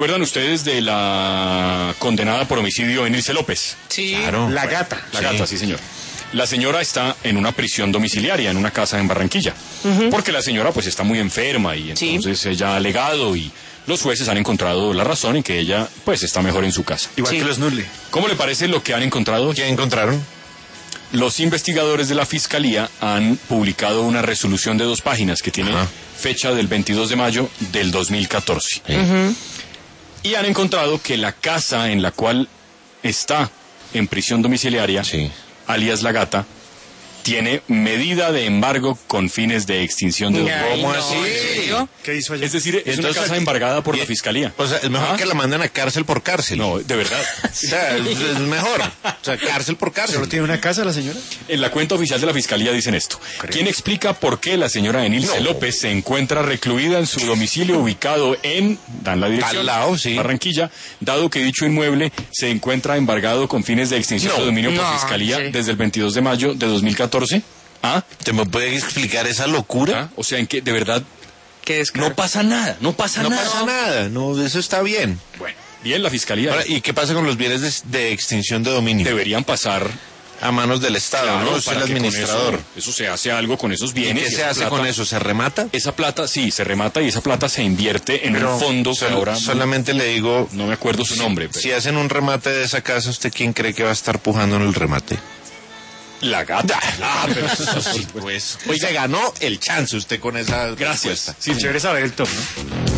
¿Recuerdan ustedes de la condenada por homicidio Enilce López? Sí. Claro. La gata. La gata, sí, señor. La señora está en una prisión domiciliaria, en una casa en Barranquilla. Porque la señora pues está muy enferma y entonces ella ha alegado y los jueces han encontrado la razón en que ella pues está mejor en su casa. Igual que los Nulli. ¿Cómo le parece lo que han encontrado? ¿Qué encontraron? Los investigadores de la Fiscalía han publicado una resolución de 2 páginas que tiene fecha del 22 de mayo del 2014. Y han encontrado que la casa en la cual está en prisión domiciliaria, alias La Gata, tiene medida de embargo con fines de extinción de dominio. ¿Cómo así? ¿Qué hizo allá? Es decir, es una casa embargada por la Fiscalía. O sea, es mejor que la manden a cárcel por cárcel. No, de verdad. O sea, es mejor. O sea, cárcel por cárcel. ¿Solo tiene una casa la señora? En la cuenta oficial de la Fiscalía dicen esto. ¿Quién explica por qué la señora Enilce López se encuentra recluida en su domicilio ubicado en, dan la dirección, al lado, Barranquilla, dado que dicho inmueble se encuentra embargado con fines de extinción de dominio por Fiscalía desde el 22 de mayo de 2014? ¿Te me puede explicar esa locura? O sea, en que de verdad No pasa nada, No pasa nada, no, eso está bien. Bueno, bien la Fiscalía. Ahora, ¿y qué pasa con los bienes de extinción de dominio? Deberían pasar a manos del Estado, claro, ¿no? Es el para que administrador. con eso se hace algo con esos bienes. ¿Y qué se hace con eso? ¿Se remata? Esa plata, sí, se remata y esa plata se invierte en un fondo que ahora... Solamente le digo... No me acuerdo su nombre. Pero... Si hacen un remate de esa casa, ¿usted quién cree que va a estar pujando en el remate? La Gata. Pero eso sí, pues. Oiga, ganó el chance usted con esa Gracias. respuesta. Sí, chévere saber el top, ¿no?